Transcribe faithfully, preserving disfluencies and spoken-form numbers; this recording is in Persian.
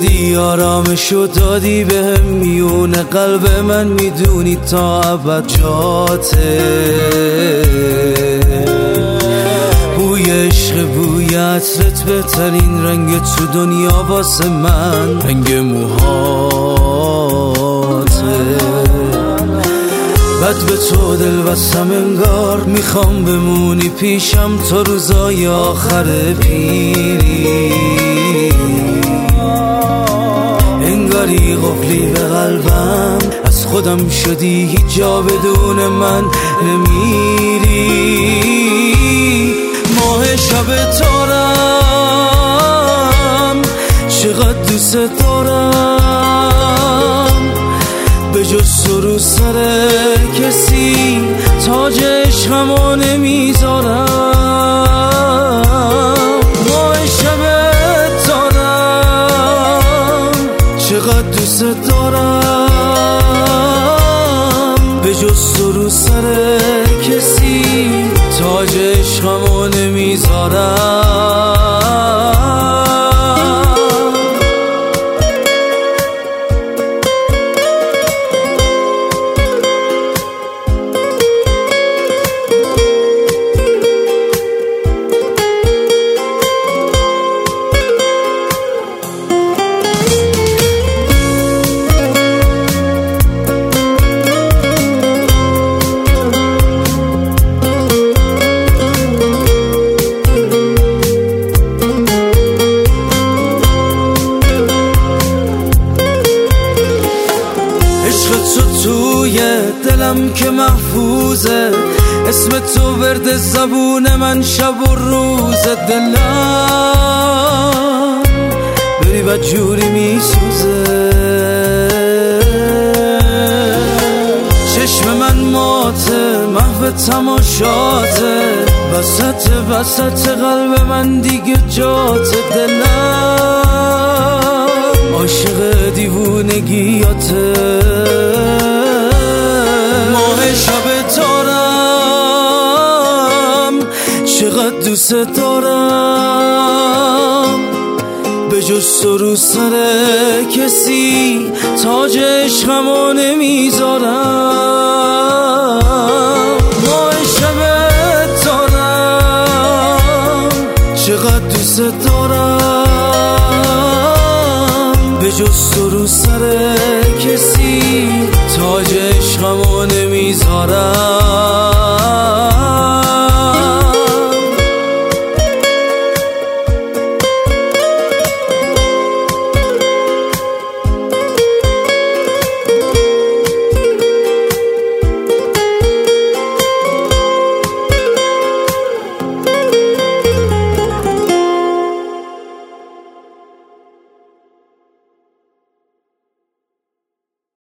بردی آرامشو دادی بهم، میون قلب من میدونی تا ابد جاته. بوی عشق بوی عطرت بهترین رنگ تو دنیا واسه من، رنگ موهاته. بد به تو دل بستم انگار میخوام بمونی پیشم تا روزای آخر پیری. انگاری قفلی به قلبم، از خودم شدی هیچ جا بدون من نمیری. ماه شب تارم چقدر دوست دارم، به جز تو رو سر کسی تاج عشقمو نمیذارم. ماه شب تارم چقدر دوست دارم، به جز تو رو سر کسی تاج عشقمو نمیذارم. توی دلم که محفوظه، اسم تو ورد زبون من شب و روز. دلم بری و جوری میسوزه، چشم من ماته محو تماشاته، وسط وسط قلب من دیگه جاته. دلم عاشق دیوونگیاته. ماه شب تارم چقدر دوست دارم، به جز تو رو سر کسی تاج عشقمو نمیذارم. ماه شب تارم چقدر دوست دارم، به جز تو رو سر کسی تاج عشقمو نمیذارم.